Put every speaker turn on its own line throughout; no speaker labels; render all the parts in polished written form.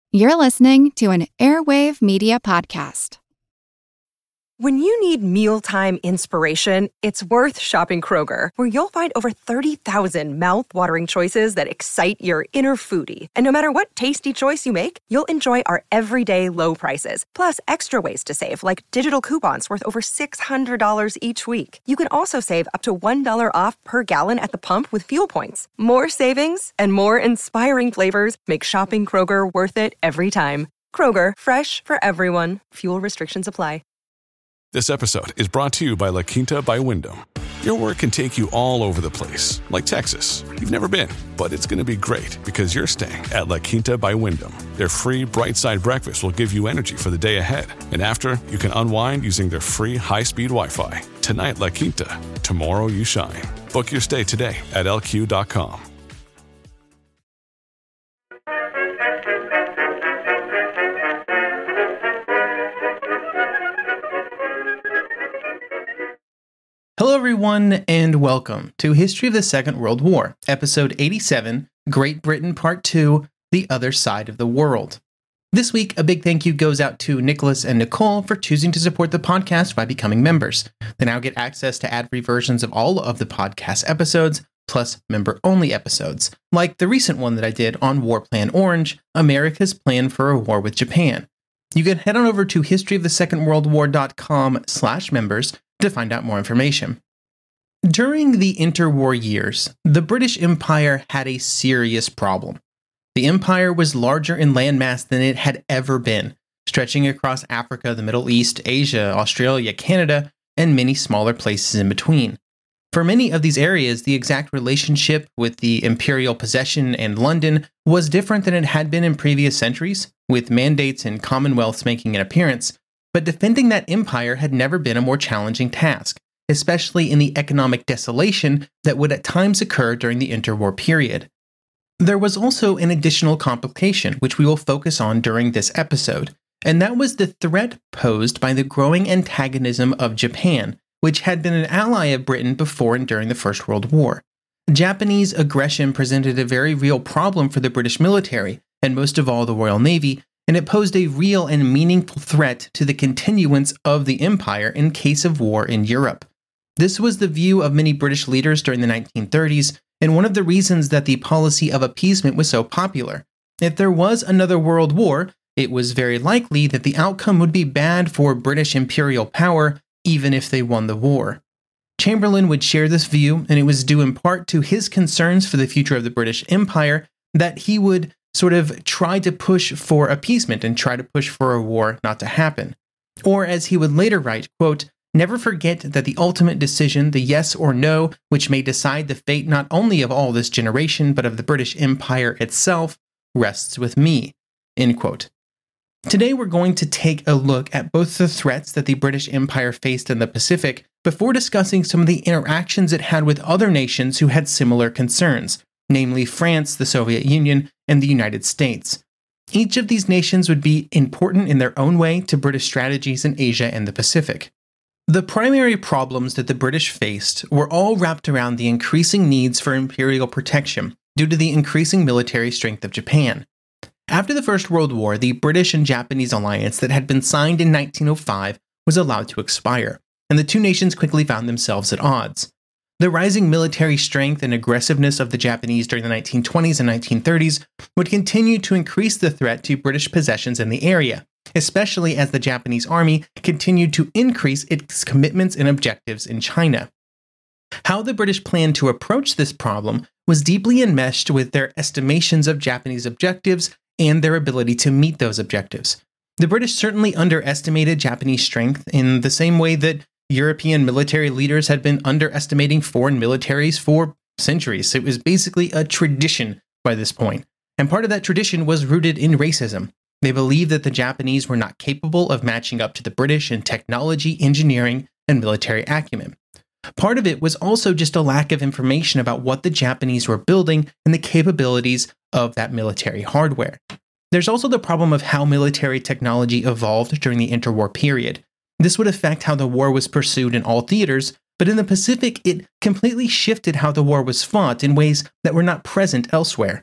You're listening to an Airwave Media Podcast.
When you need mealtime inspiration, it's worth shopping Kroger, where you'll find over 30,000 mouth-watering choices that excite your inner foodie. And no matter what tasty choice you make, you'll enjoy our everyday low prices, plus extra ways to save, like digital coupons worth over $600 each week. You can also save up to $1 off per gallon at the pump with fuel points. More savings and more inspiring flavors make shopping Kroger worth it every time. Kroger, fresh for everyone. Fuel restrictions apply.
This episode is brought to you by La Quinta by Wyndham. Your work can take you all over the place, like Texas. You've never been, but it's going to be great because you're staying at La Quinta by Wyndham. Their free Bright Side breakfast will give you energy for the day ahead. And after, you can unwind using their free high-speed Wi-Fi. Tonight, La Quinta. Tomorrow, you shine. Book your stay today at lq.com.
Hello everyone, and welcome to History of the Second World War, Episode 87, Great Britain Part 2, The Other Side of the World. This week, a big thank you goes out to Nicholas and Nicole for choosing to support the podcast by becoming members. They now get access to ad-free versions of all of the podcast episodes, plus member-only episodes, like the recent one that I did on War Plan Orange, America's Plan for a War with Japan. You can head on over to historyofthesecondworldwar.com/members to find out more information. During the interwar years, the British Empire had a serious problem. The empire was larger in landmass than it had ever been, stretching across Africa, the Middle East, Asia, Australia, Canada, and many smaller places in between. For many of these areas, the exact relationship with the imperial possession and London was different than it had been in previous centuries, with mandates and commonwealths making an appearance. But defending that empire had never been a more challenging task, especially in the economic desolation that would at times occur during the interwar period. There was also an additional complication, which we will focus on during this episode, and that was the threat posed by the growing antagonism of Japan, which had been an ally of Britain before and during the First World War. Japanese aggression presented a very real problem for the British military, and most of all the Royal Navy, and it posed a real and meaningful threat to the continuance of the empire in case of war in Europe. This was the view of many British leaders during the 1930s, and one of the reasons that the policy of appeasement was so popular. If there was another world war, it was very likely that the outcome would be bad for British imperial power, even if they won the war. Chamberlain would share this view, and it was due in part to his concerns for the future of the British Empire that he would sort of try to push for appeasement and try to push for a war not to happen. Or as he would later write, quote, "Never forget that the ultimate decision, the yes or no, which may decide the fate not only of all this generation, but of the British Empire itself, rests with me." End quote. Today we're going to take a look at both the threats that the British Empire faced in the Pacific before discussing some of the interactions it had with other nations who had similar concerns, namely France, the Soviet Union, and the United States. Each of these nations would be important in their own way to British strategies in Asia and the Pacific. The primary problems that the British faced were all wrapped around the increasing needs for imperial protection due to the increasing military strength of Japan. After the First World War, the British and Japanese alliance that had been signed in 1905 was allowed to expire, and the two nations quickly found themselves at odds. The rising military strength and aggressiveness of the Japanese during the 1920s and 1930s would continue to increase the threat to British possessions in the area, especially as the Japanese army continued to increase its commitments and objectives in China. How the British planned to approach this problem was deeply enmeshed with their estimations of Japanese objectives and their ability to meet those objectives. The British certainly underestimated Japanese strength in the same way that European military leaders had been underestimating foreign militaries for centuries. It was basically a tradition by this point, and part of that tradition was rooted in racism. They believed that the Japanese were not capable of matching up to the British in technology, engineering, and military acumen. Part of it was also just a lack of information about what the Japanese were building and the capabilities of that military hardware. There's also the problem of how military technology evolved during the interwar period. This would affect how the war was pursued in all theaters, but in the Pacific, it completely shifted how the war was fought in ways that were not present elsewhere.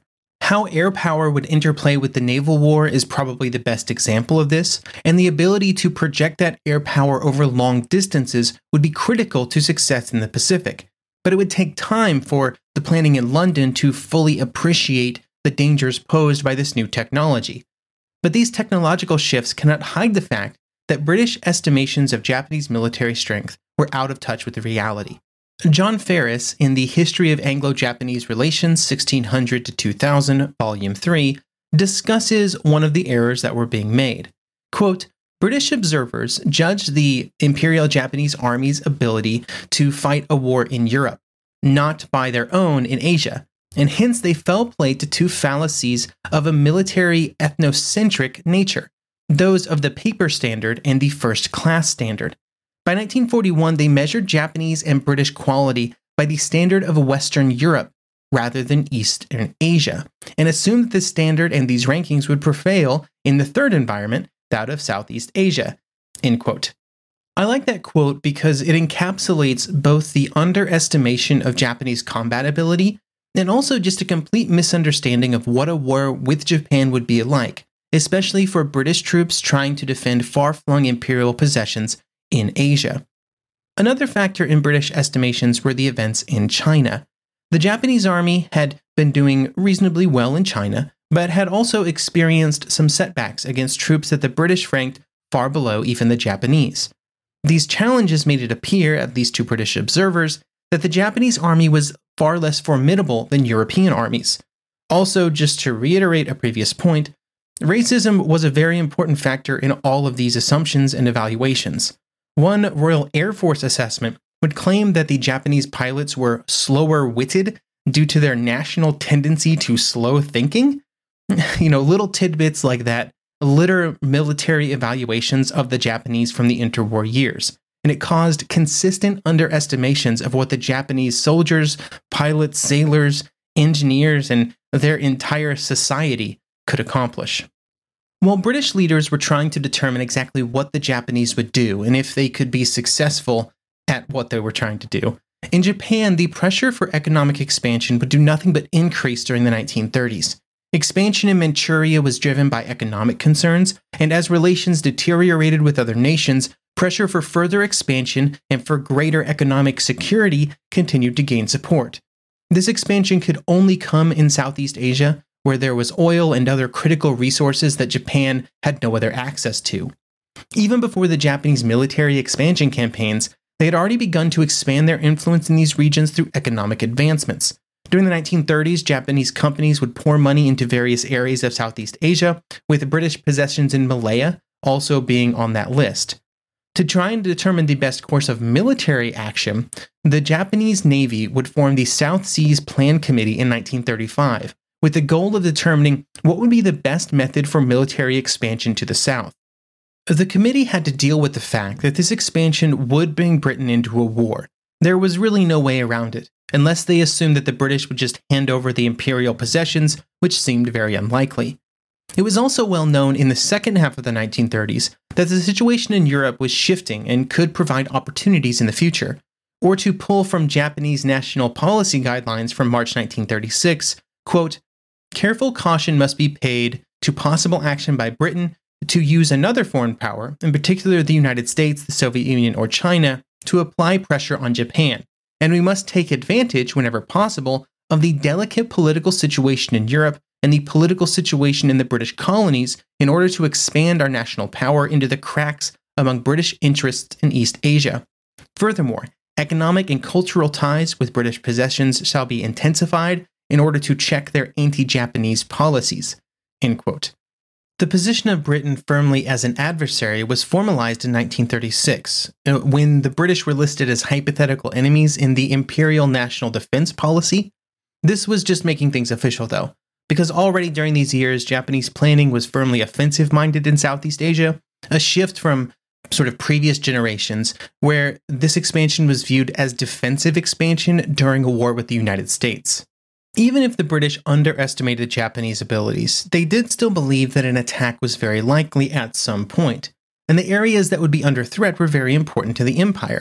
How air power would interplay with the naval war is probably the best example of this, and the ability to project that air power over long distances would be critical to success in the Pacific. But it would take time for the planning in London to fully appreciate the dangers posed by this new technology. But these technological shifts cannot hide the fact that British estimations of Japanese military strength were out of touch with the reality. John Ferris, in the History of Anglo-Japanese Relations 1600 to 2000, Volume 3, discusses one of the errors that were being made. Quote, British observers judged the Imperial Japanese Army's ability to fight a war in Europe, not by their own in Asia, and hence they fell prey to two fallacies of a military ethnocentric nature, those of the paper standard and the first class standard. By 1941, they measured Japanese and British quality by the standard of Western Europe rather than Eastern Asia, and assumed that this standard and these rankings would prevail in the third environment, that of Southeast Asia. End quote. I like that quote because it encapsulates both the underestimation of Japanese combat ability and also just a complete misunderstanding of what a war with Japan would be like, especially for British troops trying to defend far-flung imperial possessions in Asia. Another factor in British estimations were the events in China. The Japanese army had been doing reasonably well in China, but had also experienced some setbacks against troops that the British ranked far below even the Japanese. These challenges made it appear, at least to British observers, that the Japanese army was far less formidable than European armies. Also, just to reiterate a previous point, racism was a very important factor in all of these assumptions and evaluations. One Royal Air Force assessment would claim that the Japanese pilots were slower-witted due to their national tendency to slow thinking. Little tidbits like that litter military evaluations of the Japanese from the interwar years, and it caused consistent underestimations of what the Japanese soldiers, pilots, sailors, engineers, and their entire society could accomplish. While British leaders were trying to determine exactly what the Japanese would do and if they could be successful at what they were trying to do, in Japan, the pressure for economic expansion would do nothing but increase during the 1930s. Expansion in Manchuria was driven by economic concerns, and as relations deteriorated with other nations, pressure for further expansion and for greater economic security continued to gain support. This expansion could only come in Southeast Asia, where there was oil and other critical resources that Japan had no other access to. Even before the Japanese military expansion campaigns, they had already begun to expand their influence in these regions through economic advancements. During the 1930s, Japanese companies would pour money into various areas of Southeast Asia, with British possessions in Malaya also being on that list. To try and determine the best course of military action, the Japanese Navy would form the South Seas Plan Committee in 1935, with the goal of determining what would be the best method for military expansion to the south. The committee had to deal with the fact that this expansion would bring Britain into a war. There was really no way around it, unless they assumed that the British would just hand over the imperial possessions, which seemed very unlikely. It was also well known in the second half of the 1930s that the situation in Europe was shifting and could provide opportunities in the future. Or to pull from Japanese national policy guidelines from March 1936, quote, careful caution must be paid to possible action by Britain to use another foreign power, in particular the United States, the Soviet Union, or China, to apply pressure on Japan, and we must take advantage, whenever possible, of the delicate political situation in Europe and the political situation in the British colonies in order to expand our national power into the cracks among British interests in East Asia. Furthermore, economic and cultural ties with British possessions shall be intensified in order to check their anti-Japanese policies. End quote. The position of Britain firmly as an adversary was formalized in 1936, when the British were listed as hypothetical enemies in the Imperial National Defense Policy. This was just making things official, though, because already during these years, Japanese planning was firmly offensive-minded in Southeast Asia, a shift from sort of previous generations, where this expansion was viewed as defensive expansion during a war with the United States. Even if the British underestimated Japanese abilities, they did still believe that an attack was very likely at some point, and the areas that would be under threat were very important to the empire.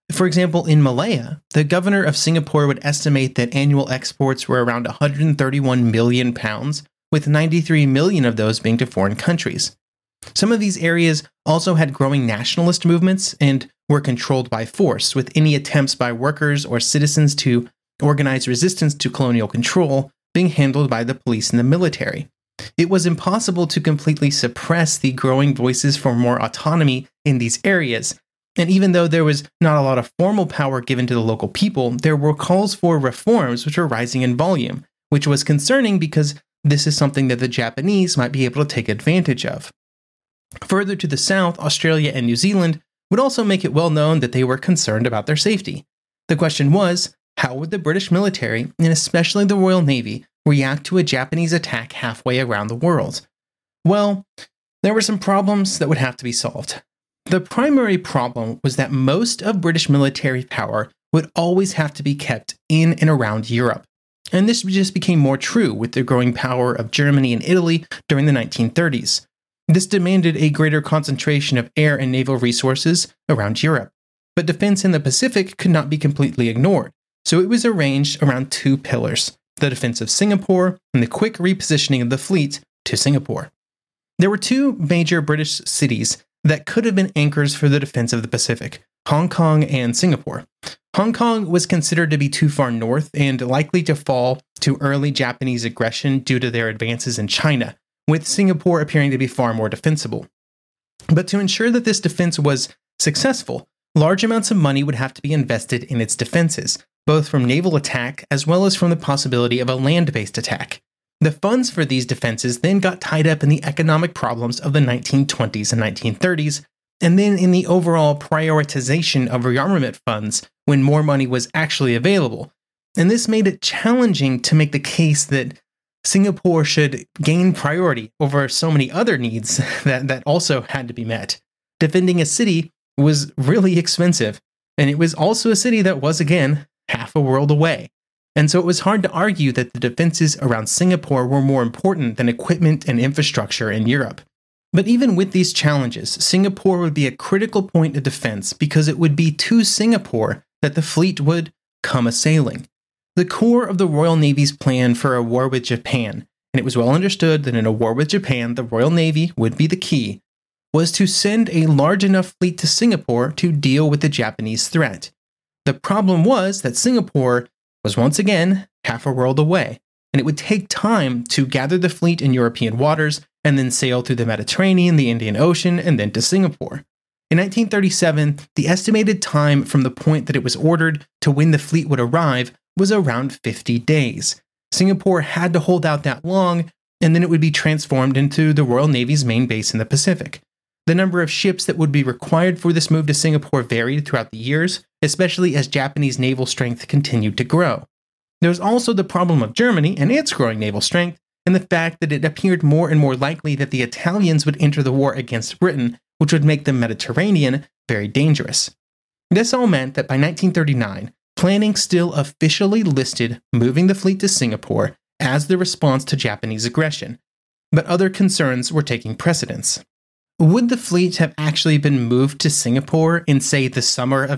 For example, in Malaya, the governor of Singapore would estimate that annual exports were around 131 million pounds, with 93 million of those being to foreign countries. Some of these areas also had growing nationalist movements and were controlled by force, with any attempts by workers or citizens to organize resistance to colonial control being handled by the police and the military. It was impossible to completely suppress the growing voices for more autonomy in these areas, and even though there was not a lot of formal power given to the local people, there were calls for reforms which were rising in volume, which was concerning because this is something that the Japanese might be able to take advantage of. Further to the south, Australia and New Zealand would also make it well known that they were concerned about their safety. The question was, how would the British military, and especially the Royal Navy, react to a Japanese attack halfway around the world? Well, there were some problems that would have to be solved. The primary problem was that most of British military power would always have to be kept in and around Europe. And this just became more true with the growing power of Germany and Italy during the 1930s. This demanded a greater concentration of air and naval resources around Europe. But defense in the Pacific could not be completely ignored, so it was arranged around two pillars: the defense of Singapore and the quick repositioning of the fleet to Singapore. There were two major British cities that could have been anchors for the defense of the Pacific: Hong Kong and Singapore. Hong Kong was considered to be too far north and likely to fall to early Japanese aggression due to their advances in China, with Singapore appearing to be far more defensible. But to ensure that this defense was successful, large amounts of money would have to be invested in its defenses, both from naval attack as well as from the possibility of a land-based attack. The funds for these defenses then got tied up in the economic problems of the 1920s and 1930s, and then in the overall prioritization of rearmament funds when more money was actually available. And this made it challenging to make the case that Singapore should gain priority over so many other needs that also had to be met. Defending a city was really expensive, and it was also a city that was, again, half a world away. And so it was hard to argue that the defenses around Singapore were more important than equipment and infrastructure in Europe. But even with these challenges, Singapore would be a critical point of defense because it would be to Singapore that the fleet would come a-sailing. The core of the Royal Navy's plan for a war with Japan, and it was well understood that in a war with Japan, the Royal Navy would be the key, was to send a large enough fleet to Singapore to deal with the Japanese threat. The problem was that Singapore was once again half a world away, and it would take time to gather the fleet in European waters and then sail through the Mediterranean, the Indian Ocean, and then to Singapore. In 1937, the estimated time from the point that it was ordered to when the fleet would arrive was around 50 days. Singapore had to hold out that long, and then it would be transformed into the Royal Navy's main base in the Pacific. The number of ships that would be required for this move to Singapore varied throughout the years, especially as Japanese naval strength continued to grow. There was also the problem of Germany and its growing naval strength, and the fact that it appeared more and more likely that the Italians would enter the war against Britain, which would make the Mediterranean very dangerous. This all meant that by 1939, planning still officially listed moving the fleet to Singapore as the response to Japanese aggression, but other concerns were taking precedence. Would the fleet have actually been moved to Singapore in, say, the summer of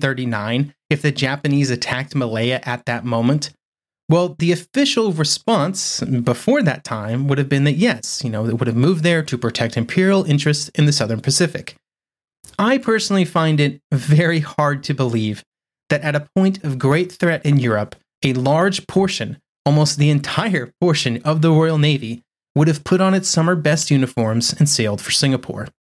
1939 if the Japanese attacked Malaya at that moment? Well, the official response before that time would have been that yes, it would have moved there to protect imperial interests in the Southern Pacific. I personally find it very hard to believe that at a point of great threat in Europe, a large portion, almost the entire portion of the Royal Navy would have put on its summer best uniforms and sailed for Singapore.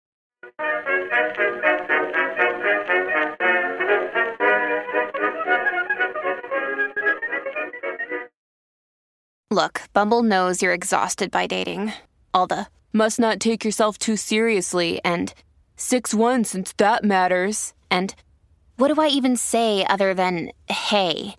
Look, Bumble knows you're exhausted by dating. All the, must not take yourself too seriously, and 6'1" since that matters, and what do I even say other than, hey?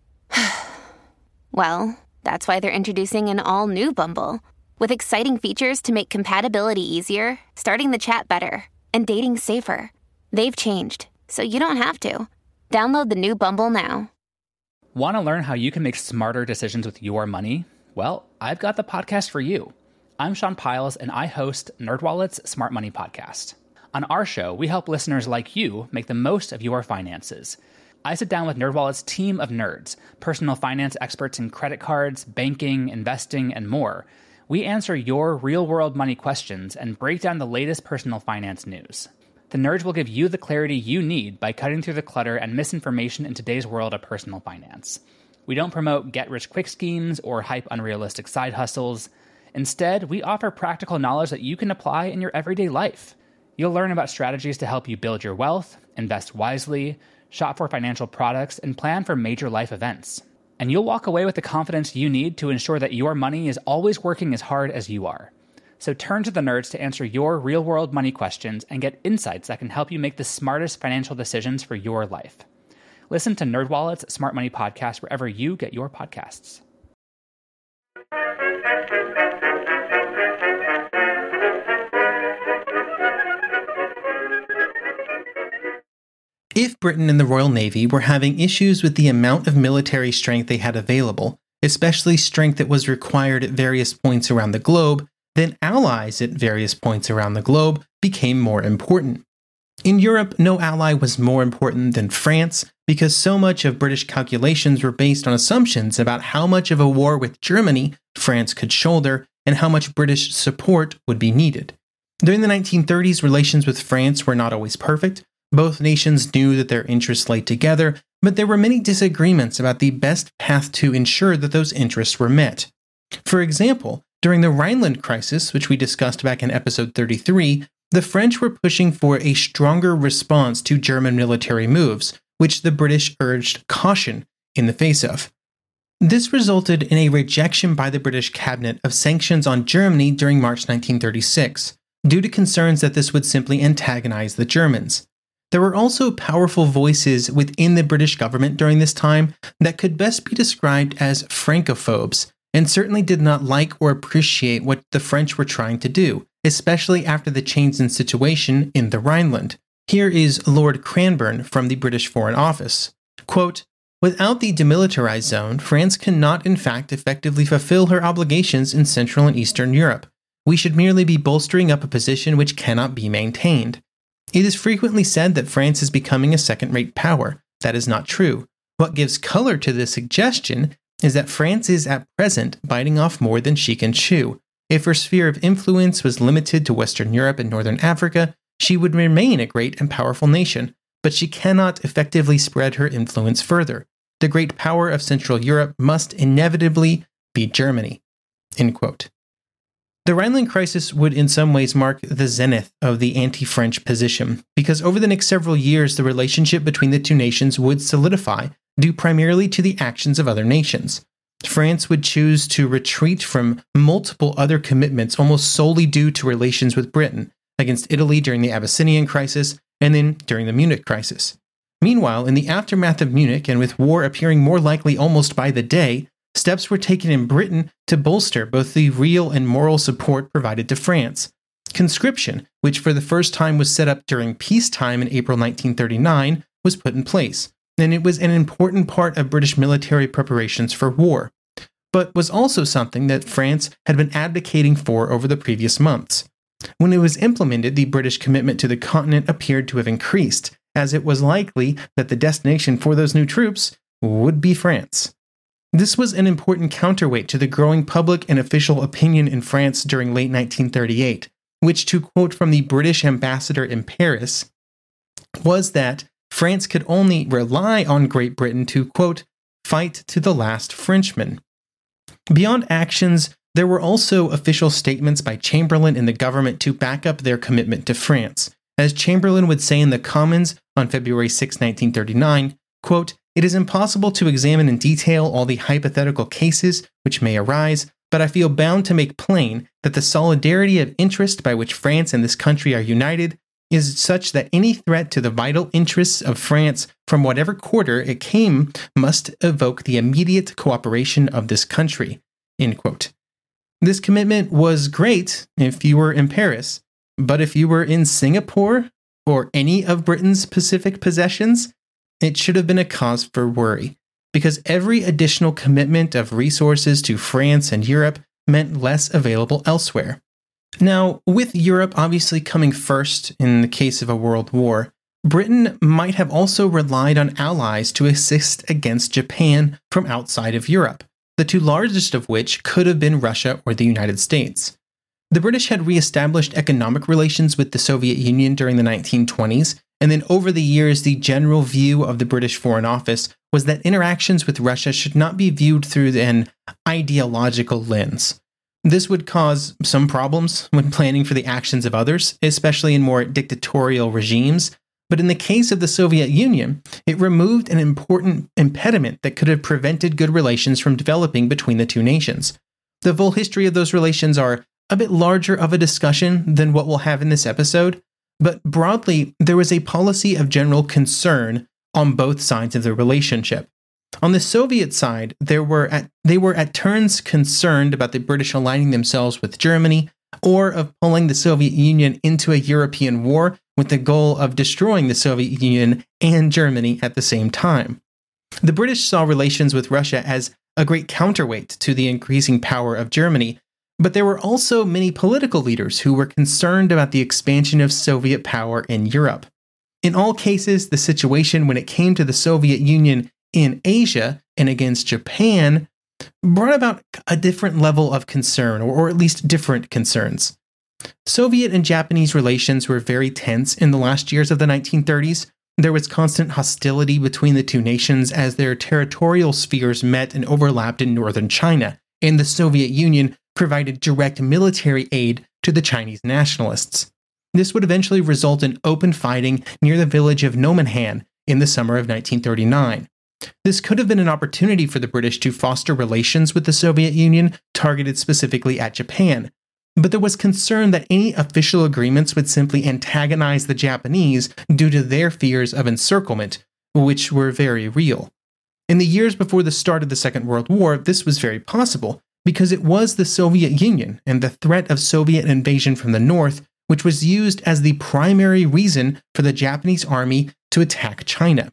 Well, that's why they're introducing an all-new Bumble, with exciting features to make compatibility easier, starting the chat better, and dating safer. They've changed, so you don't have to. Download the new Bumble now.
Want to learn how you can make smarter decisions with your money? Well, I've got the podcast for you. I'm Sean Piles, and I host NerdWallet's Smart Money Podcast. On our show, we help listeners like you make the most of your finances. I sit down with NerdWallet's team of nerds, personal finance experts in credit cards, banking, investing, and more. We answer your real-world money questions and break down the latest personal finance news. The nerds will give you the clarity you need by cutting through the clutter and misinformation in today's world of personal finance. We don't promote get-rich-quick schemes or hype unrealistic side hustles. Instead, we offer practical knowledge that you can apply in your everyday life. You'll learn about strategies to help you build your wealth, invest wisely, shop for financial products, and plan for major life events. And you'll walk away with the confidence you need to ensure that your money is always working as hard as you are. So turn to the nerds to answer your real-world money questions and get insights that can help you make the smartest financial decisions for your life. Listen to NerdWallet's Smart Money Podcast wherever you get your podcasts.
If Britain and the Royal Navy were having issues with the amount of military strength they had available, especially strength that was required at various points around the globe, then allies at various points around the globe became more important. In Europe, no ally was more important than France because so much of British calculations were based on assumptions about how much of a war with Germany France could shoulder and how much British support would be needed. During the 1930s, relations with France were not always perfect. Both nations knew that their interests lay together, but there were many disagreements about the best path to ensure that those interests were met. For example, during the Rhineland crisis, which we discussed back in episode 33, the French were pushing for a stronger response to German military moves, which the British urged caution in the face of. This resulted in a rejection by the British cabinet of sanctions on Germany during March 1936, due to concerns that this would simply antagonize the Germans. There were also powerful voices within the British government during this time that could best be described as Francophobes, and certainly did not like or appreciate what the French were trying to do, especially after the change in situation in the Rhineland. Here is Lord Cranborne from the British Foreign Office. Quote, "Without the demilitarized zone, France cannot in fact effectively fulfill her obligations in Central and Eastern Europe. We should merely be bolstering up a position which cannot be maintained. It is frequently said that France is becoming a second-rate power. That is not true. What gives color to this suggestion is that France is at present biting off more than she can chew. If her sphere of influence was limited to Western Europe and Northern Africa, she would remain a great and powerful nation, but she cannot effectively spread her influence further. The great power of Central Europe must inevitably be Germany." End quote. The Rhineland crisis would in some ways mark the zenith of the anti-French position, because over the next several years the relationship between the two nations would solidify, due primarily to the actions of other nations. France would choose to retreat from multiple other commitments almost solely due to relations with Britain, against Italy during the Abyssinian crisis, and then during the Munich crisis. Meanwhile, in the aftermath of Munich, and with war appearing more likely almost by the day, steps were taken in Britain to bolster both the real and moral support provided to France. Conscription, which for the first time was set up during peacetime in April 1939, was put in place, and it was an important part of British military preparations for war, but was also something that France had been advocating for over the previous months. When it was implemented, the British commitment to the continent appeared to have increased, as it was likely that the destination for those new troops would be France. This was an important counterweight to the growing public and official opinion in France during late 1938, which, to quote from the British ambassador in Paris, was that France could only rely on Great Britain to, quote, fight to the last Frenchman. Beyond actions, there were also official statements by Chamberlain and the government to back up their commitment to France. As Chamberlain would say in the Commons on February 6, 1939, quote, "It is impossible to examine in detail all the hypothetical cases which may arise, but I feel bound to make plain that the solidarity of interest by which France and this country are united is such that any threat to the vital interests of France from whatever quarter it came must evoke the immediate cooperation of this country." End quote. This commitment was great if you were in Paris, but if you were in Singapore or any of Britain's Pacific possessions, it should have been a cause for worry, because every additional commitment of resources to France and Europe meant less available elsewhere. Now, with Europe obviously coming first in the case of a world war, Britain might have also relied on allies to assist against Japan from outside of Europe, the two largest of which could have been Russia or the United States. The British had re-established economic relations with the Soviet Union during the 1920s, and then over the years, the general view of the British Foreign Office was that interactions with Russia should not be viewed through an ideological lens. This would cause some problems when planning for the actions of others, especially in more dictatorial regimes. But in the case of the Soviet Union, it removed an important impediment that could have prevented good relations from developing between the two nations. The full history of those relations are a bit larger of a discussion than what we'll have in this episode, but broadly, there was a policy of general concern on both sides of the relationship. On the Soviet side, they were at turns concerned about the British aligning themselves with Germany, or of pulling the Soviet Union into a European war with the goal of destroying the Soviet Union and Germany at the same time. The British saw relations with Russia as a great counterweight to the increasing power of Germany, but there were also many political leaders who were concerned about the expansion of Soviet power in Europe. In all cases, the situation when it came to the Soviet Union in Asia and against Japan brought about a different level of concern, or at least different concerns. Soviet and Japanese relations were very tense in the last years of the 1930s. There was constant hostility between the two nations as their territorial spheres met and overlapped in northern China, and the Soviet Union provided direct military aid to the Chinese nationalists. This would eventually result in open fighting near the village of Nomonhan in the summer of 1939. This could have been an opportunity for the British to foster relations with the Soviet Union targeted specifically at Japan, but there was concern that any official agreements would simply antagonize the Japanese due to their fears of encirclement, which were very real. In the years before the start of the Second World War, this was very possible, because it was the Soviet Union and the threat of Soviet invasion from the north which was used as the primary reason for the Japanese army to attack China.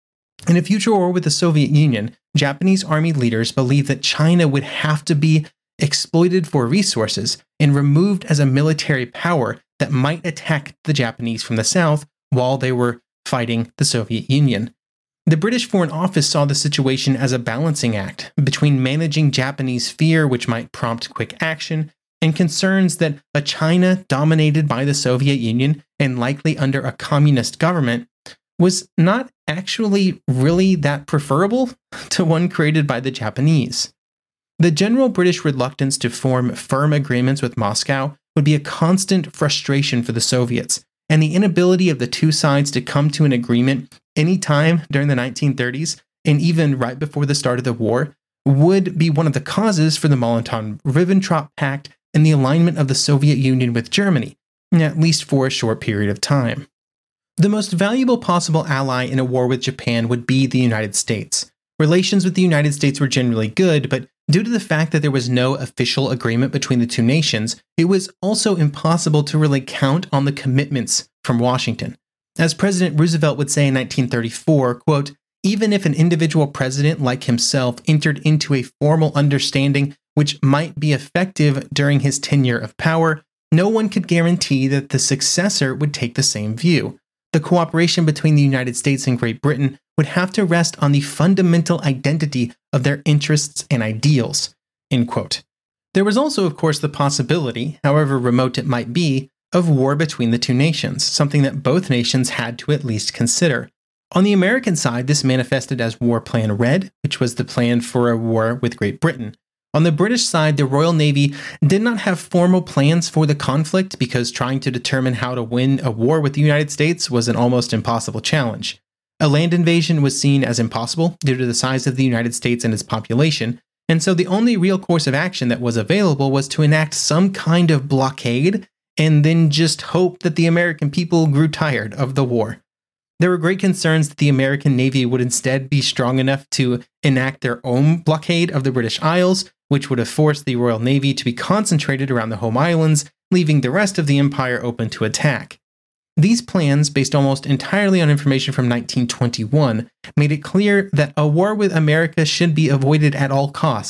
In a future war with the Soviet Union, Japanese army leaders believed that China would have to be exploited for resources and removed as a military power that might attack the Japanese from the south while they were fighting the Soviet Union. The British Foreign Office saw the situation as a balancing act between managing Japanese fear, which might prompt quick action, and concerns that a China dominated by the Soviet Union and likely under a communist government was not actually really that preferable to one created by the Japanese. The general British reluctance to form firm agreements with Moscow would be a constant frustration for the Soviets, and the inability of the two sides to come to an agreement anytime during the 1930s, and even right before the start of the war, would be one of the causes for the Molotov-Ribbentrop Pact and the alignment of the Soviet Union with Germany, at least for a short period of time. The most valuable possible ally in a war with Japan would be the United States. Relations with the United States were generally good, but due to the fact that there was no official agreement between the two nations, it was also impossible to really count on the commitments from Washington. As President Roosevelt would say in 1934, quote, "Even if an individual president like himself entered into a formal understanding which might be effective during his tenure of power, no one could guarantee that the successor would take the same view. The cooperation between the United States and Great Britain would have to rest on the fundamental identity of their interests and ideals." End quote. There was also, of course, the possibility, however remote it might be, of war between the two nations, something that both nations had to at least consider. On the American side, this manifested as War Plan Red, which was the plan for a war with Great Britain. On the British side, the Royal Navy did not have formal plans for the conflict because trying to determine how to win a war with the United States was an almost impossible challenge. A land invasion was seen as impossible due to the size of the United States and its population, and so the only real course of action that was available was to enact some kind of blockade and then just hope that the American people grew tired of the war. There were great concerns that the American Navy would instead be strong enough to enact their own blockade of the British Isles, which would have forced the Royal Navy to be concentrated around the home islands, leaving the rest of the empire open to attack. These plans, based almost entirely on information from 1921, made it clear that a war with America should be avoided at all costs,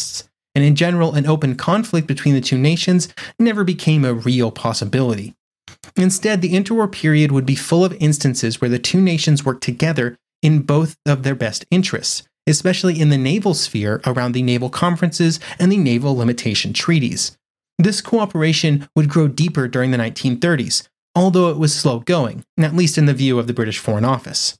and in general, an open conflict between the two nations never became a real possibility. Instead, the interwar period would be full of instances where the two nations worked together in both of their best interests, especially in the naval sphere around the naval conferences and the naval limitation treaties. This cooperation would grow deeper during the 1930s, although it was slow going, at least in the view of the British Foreign Office.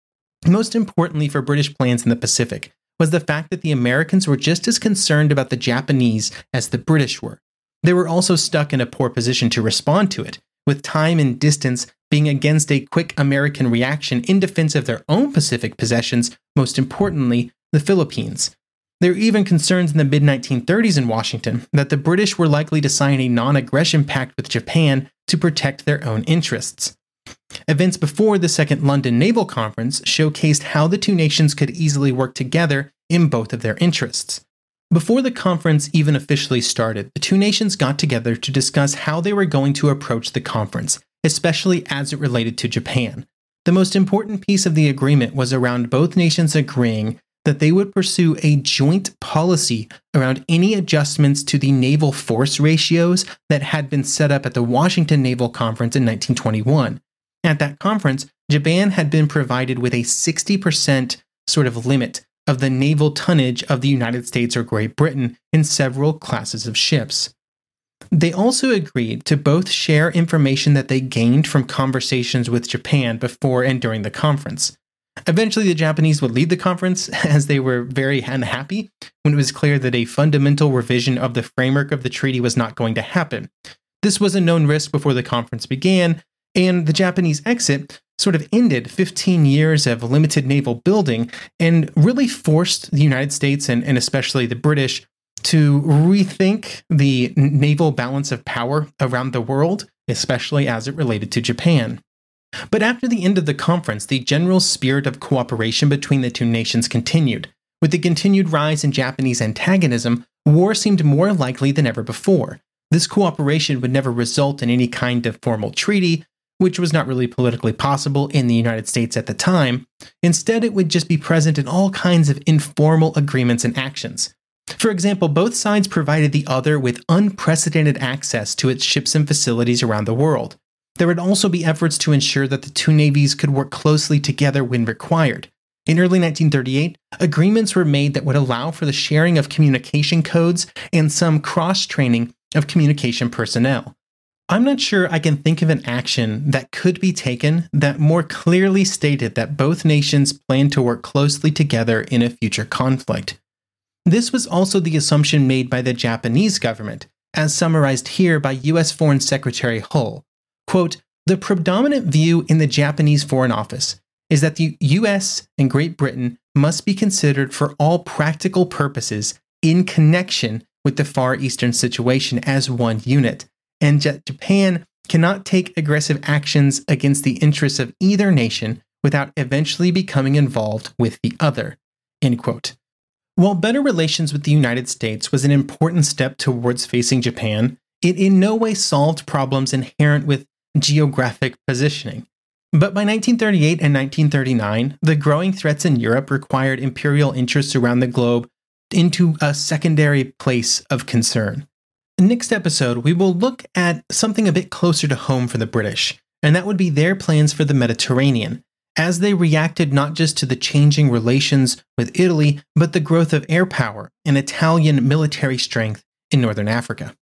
Most importantly for British plans in the Pacific was the fact that the Americans were just as concerned about the Japanese as the British were. They were also stuck in a poor position to respond to it, with time and distance being against a quick American reaction in defense of their own Pacific possessions, most importantly, the Philippines. There were even concerns in the mid-1930s in Washington that the British were likely to sign a non-aggression pact with Japan to protect their own interests. Events before the Second London Naval Conference showcased how the two nations could easily work together in both of their interests. Before the conference even officially started, the two nations got together to discuss how they were going to approach the conference, especially as it related to Japan. The most important piece of the agreement was around both nations agreeing that they would pursue a joint policy around any adjustments to the naval force ratios that had been set up at the Washington Naval Conference in 1921. At that conference, Japan had been provided with a 60% sort of limit of the naval tonnage of the United States or Great Britain in several classes of ships. They also agreed to both share information that they gained from conversations with Japan before and during the conference. Eventually, the Japanese would lead the conference as they were very unhappy when it was clear that a fundamental revision of the framework of the treaty was not going to happen. This was a known risk before the conference began, and the Japanese exit sort of ended 15 years of limited naval building and really forced the United States and especially the British to rethink the naval balance of power around the world, especially as it related to Japan. But after the end of the conference, the general spirit of cooperation between the two nations continued. With the continued rise in Japanese antagonism, war seemed more likely than ever before. This cooperation would never result in any kind of formal treaty, which was not really politically possible in the United States at the time. Instead, it would just be present in all kinds of informal agreements and actions. For example, both sides provided the other with unprecedented access to its ships and facilities around the world. There would also be efforts to ensure that the two navies could work closely together when required. In early 1938, agreements were made that would allow for the sharing of communication codes and some cross-training of communication personnel. I'm not sure I can think of an action that could be taken that more clearly stated that both nations plan to work closely together in a future conflict. This was also the assumption made by the Japanese government, as summarized here by U.S. Foreign Secretary Hull. Quote, "The predominant view in the Japanese Foreign Office is that the U.S. and Great Britain must be considered for all practical purposes in connection with the Far Eastern situation as one unit, and that Japan cannot take aggressive actions against the interests of either nation without eventually becoming involved with the other." End quote. While better relations with the United States was an important step towards facing Japan, it in no way solved problems inherent with geographic positioning. But by 1938 and 1939, the growing threats in Europe required imperial interests around the globe into a secondary place of concern. Next episode, we will look at something a bit closer to home for the British, and that would be their plans for the Mediterranean, as they reacted not just to the changing relations with Italy, but the growth of air power and Italian military strength in northern Africa.